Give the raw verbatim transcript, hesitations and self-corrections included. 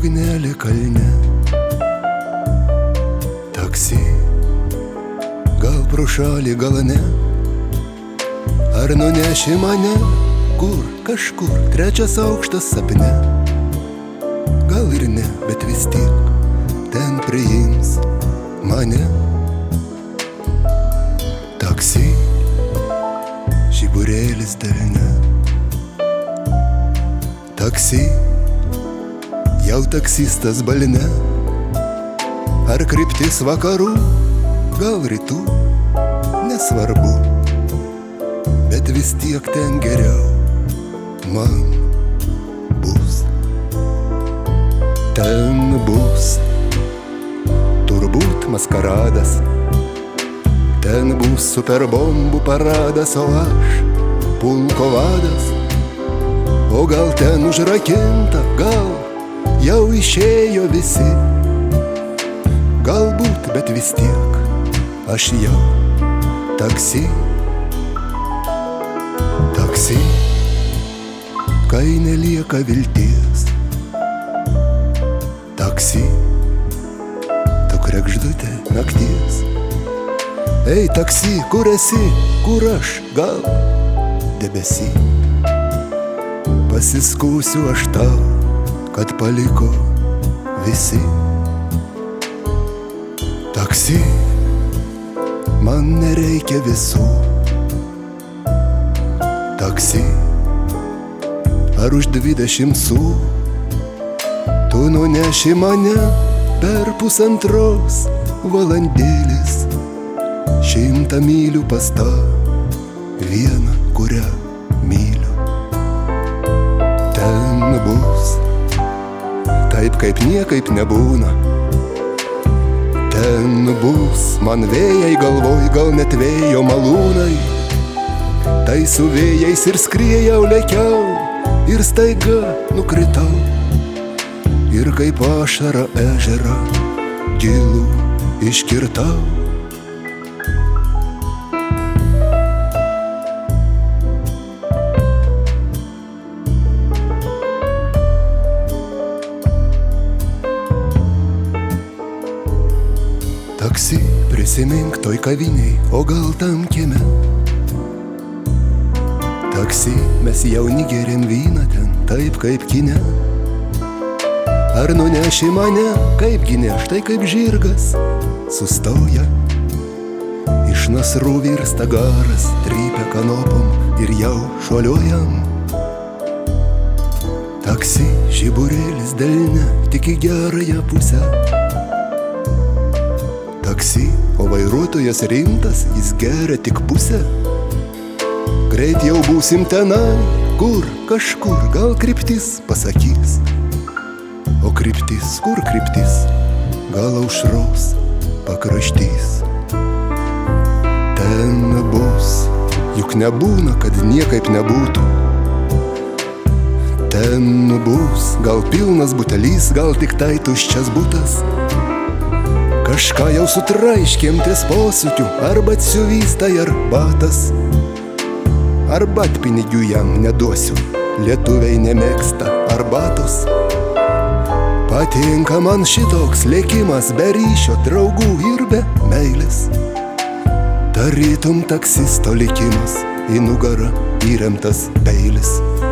ugnelė kalne. Taksi, gal pro šalį, gal ne, ar nuneši mane kur, kažkur, trečias aukštas sapne. Gal ir ne, bet vis tiek ten priims mane. Taksi, žiburėlis delne. Taksi, jau taksistas balne. Ar kryptis vakarų, gal rytų, nesvarbu, bet vis tiek ten geriau man bus. Ten bus turbūt maskaradas, ten bus superbombų paradas, o aš pulko vadas. O gal ten užrakinta, gal jau išėjo visi. Galbūt, bet vis tiek aš jau taksi. Taksi, kai nelieka vilties. Taksi, tu kregždutė nakties. Ei, taksi, kur esi, kur aš, gal debesy. Pasiskųsiu aš tau, kad paliko visi. Taksi, man nereikia visų. Taksi, ar už dvidešimt sų tu nuneši mane per pusantros valandėlės, šimtą mylių pas tą vieną, kurią myliu. Ten bus taip, kaip niekaip nebūna. Ten bus man vėjai galvoj, gal net vėjo malūnai. Tai su vėjais ir skriejau, lėkiau ir staiga nukritau. Ir kaip ašara ežerą gilų iškirtau. Taksi, prisimink toj kaviniai, o gal tam kieme. Taksi, mes jauni geriam vyną ten, taip kaip kine. Ar nuneši mane, kaip gine, štai kaip žirgas sustoja. Iš nasrų virsta garas, trypia kanopom ir jau šuoliuojam. Taksi, žiburėlis delne, tik į gerąją pusę. Taksi, o vairuotojas rimtas, jis geria tik pusę. Greit jau būsim tenai, kur, kažkur, gal kryptis pasakys. O kryptis, kur kryptis, gal aušros pakraštys. Ten bus, juk nebūna, kad niekaip nebūtų. Ten bus, gal pilnas butelys, gal tik tai tuščias butas. Kažką jau sutraiškėm ties posūkiu, arba atsiuvys tai arbatas. Arbatpinigių jam neduosiu, lietuviai nemėgsta arbatos. Patinka man šitoks lėkimas be ryšio, draugų ir be meilės. Tarytum taksisto likimas, į nugarą įremtas peilis.